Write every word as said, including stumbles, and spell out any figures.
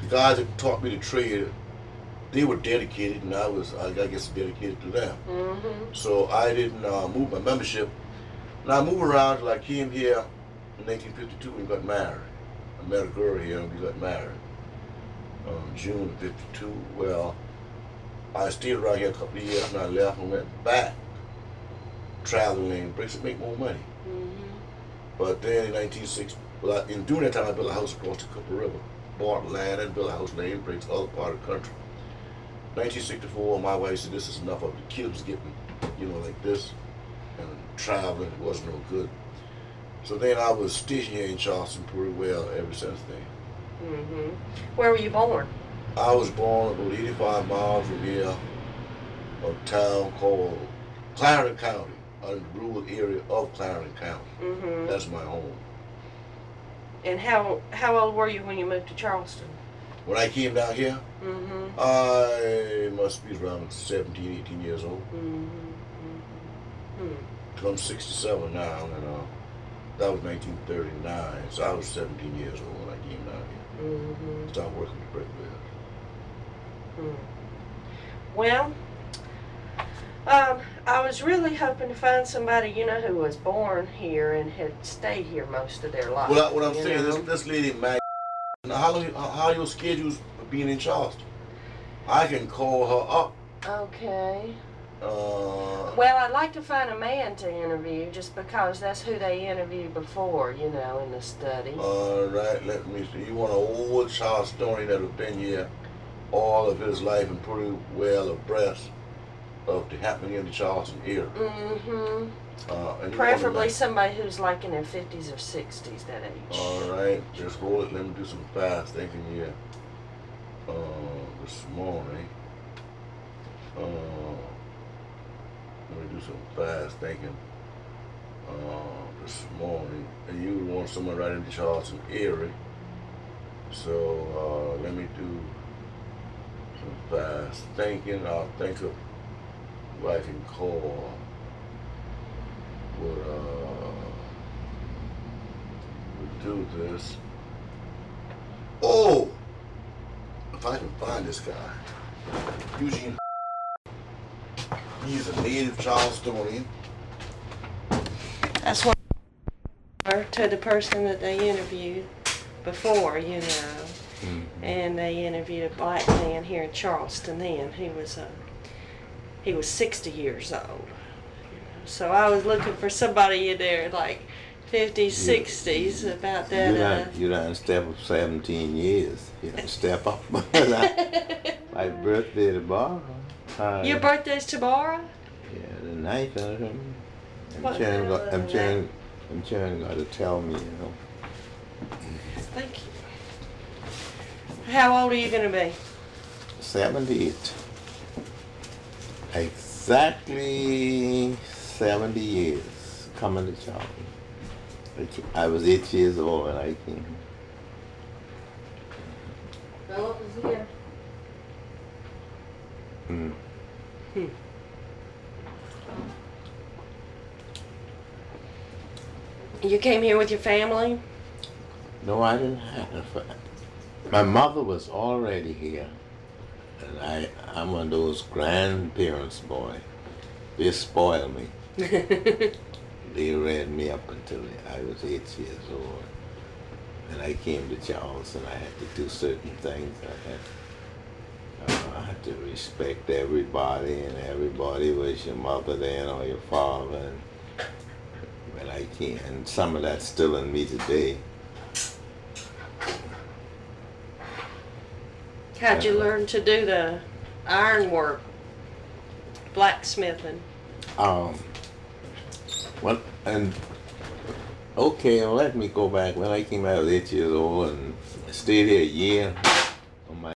the guys that taught me the trade, they were dedicated, and I was, I guess, dedicated to them. Mm-hmm. So I didn't uh, move my membership. And I moved around till I came here in nineteen fifty-two and got married. I met a girl here and we got married. Um, June of fifty-two. Well, I stayed around here a couple of years and I left and went back traveling bricks to make more money. Mm-hmm. But then in nineteen sixty, well, I, in doing that time, I built a house across the Cooper River, bought land and built a house in bricks, other part of the country. nineteen sixty-four, my wife said, this is enough of the kids getting, you know, like this, and traveling wasn't no good. So then I was stationed here in Charleston pretty well ever since then. Mm-hmm. Where were you born? I was born about eighty-five miles from here, a town called Clarendon County, a rural area of Clarendon County. Mm-hmm. That's my home. And how how old were you when you moved to Charleston? When I came down here, Mm-hmm. I must be around seventeen, eighteen years old. Mm-hmm. Mm-hmm. Cause I'm sixty-seven now, and uh, that was nineteen thirty-nine, so I was seventeen years old when I came down here. Mm-hmm. Started working the brick mills. Mm. Well, um, I was really hoping to find somebody, you know, who was born here and had stayed here most of their life. Well, what I'm you saying, know? this, this lady, Mag, how long, how are your schedules for being in Charleston? I can call her up. Okay. Uh, Well, I'd like to find a man to interview just because that's who they interviewed before, you know, in the study. all right, let me see. You want an old Charlestonian that have been here all of his life and pretty well abreast of the happening in the Charleston area. Mm-hmm. Uh, and you Preferably want somebody who's like in their fifties or sixties, that age. All right, just hold it. Let me do some fast thinking here. Uh, this morning. Uh, let me do some fast thinking. Uh, this morning, and you would want someone right in the Charleston area. So uh, let me do some fast thinking. I'll think of who I can call. Would uh would do this. Oh, if I can find this guy, Eugene. He's a native Charlestonian. That's what to the person that they interviewed before, you know. Mm-hmm. And they interviewed a black man here in Charleston then. He was uh, he was sixty years old. So I was looking for somebody in there like fifties, sixties, about that. You Uh, done, you done step up seventeen years. You done step up. My birthday tomorrow. Uh, Your birthday's tomorrow? Yeah, the ninth of them. I'm What trying, the- I'm trying, I'm trying got to tell me, you know. Thank you. How old are you going to be? seventy-eight. Exactly seventy years coming to Charleston. I was eight years old when I came. Philip is here. Mm. Hmm. You came here with your family? No, I didn't have a fa- My mother was already here. And I, I'm one of those grandparents, boy. They spoiled me. They reared me up until I was eight years old. And I came to Charleston. I had to do certain things. I had, uh, I had to respect everybody, and everybody was your mother then or your father. And when I came, and some of that's still in me today. How'd you learn to do the ironwork, blacksmithing? Um, well, and okay, well, let me go back. When I came out, I was eight years old and stayed here a year.